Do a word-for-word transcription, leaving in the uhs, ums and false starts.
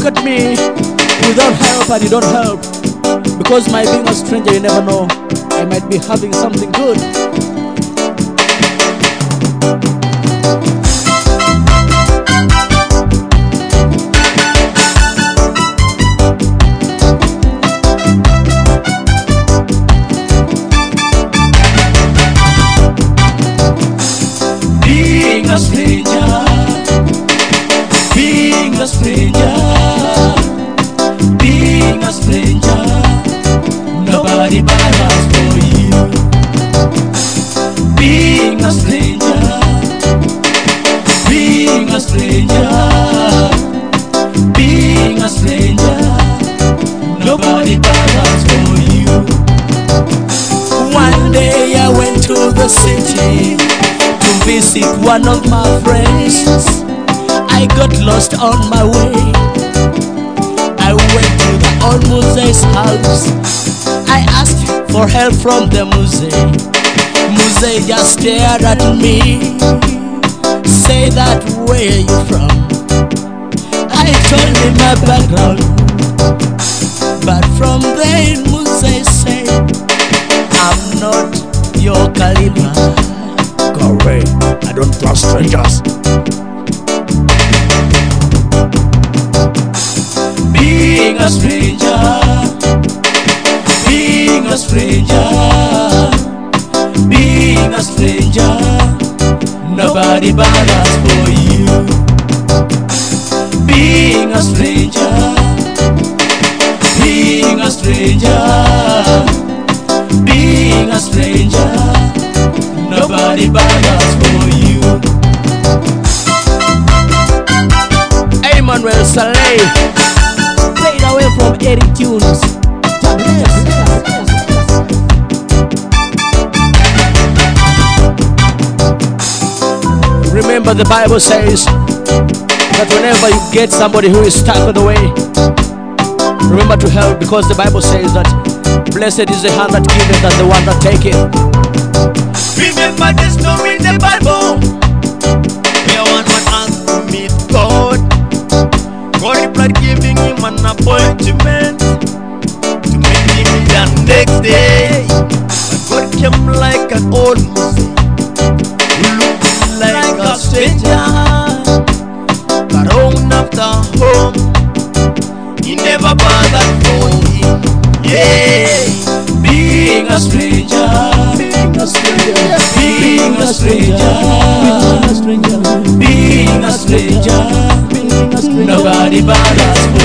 look at me without help and you don't help. Because my being a stranger, you never know, I might be having something good. Being a stranger, being a stranger, being a stranger, nobody but us for you. Being a stranger, being a stranger, being a stranger, nobody but us for you. One day I went to the city to visit one of my friends. I got lost on my way. I went to the old Muse's house. I asked for help from the Muse. Muse just stared at me. Say that, where are you from? I told him my background. But from there Muse said, I'm not your caliber. Go away, I don't trust strangers. Being a stranger, being a stranger, being a stranger, nobody but us for you. Being a stranger, being a stranger, being a stranger, nobody but us for you. Emmanuel Saleh, played away from Eric Tunes. Remember, the Bible says that whenever you get somebody who is stuck on the way, remember to help, because the Bible says that blessed is the hand that giveth and the one that taketh. Remember the story in the Bible where one man asked to meet God. God replied, giving him an appointment to meet him the next day. But God came like an old Moses who looked like a stranger. But home after home, he never bothered for him. Yeah, being a stranger, being a stranger, being a stranger, being a stranger, being a stranger, nobody but us.